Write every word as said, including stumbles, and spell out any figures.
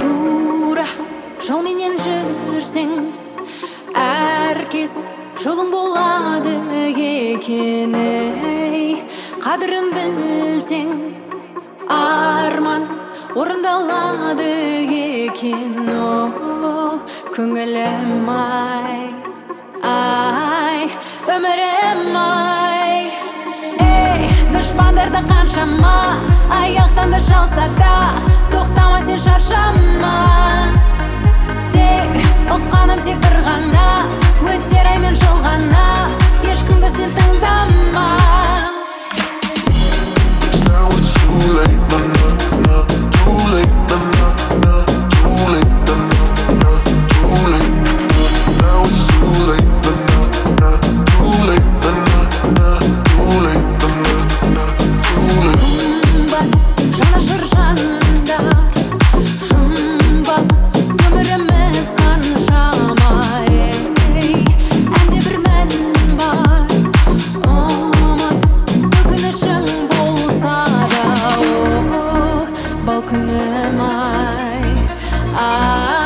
тура жол менен жүрсең, әркез жолың болады екен. Ей, қадірін білсең, арман орындалады екен. О, көңілім ай, ай, өмірім ай. Ей, дұшпандарды қаншама аяқтан да шалса да, тоқтама сен шаршама. Тек ұққаным тек бір ғана, өтер ай мен жыл ғана, ешкімді сен тыңдама. Now it's too late, nah, nah, nah, too late, nah, nah, nah, too late, nah, nah, nah, too late. Now it's too late, nah, nah, nah, too late, nah, nah, nah, too late, nah, nah, nah, too late. Жұмбақ жанашыр жандар, жұмбақ өміріміз қаншама. Ей, әнде бір мән бар, ұмыт өкінішің болса да. О, бұл күнім ай, ай.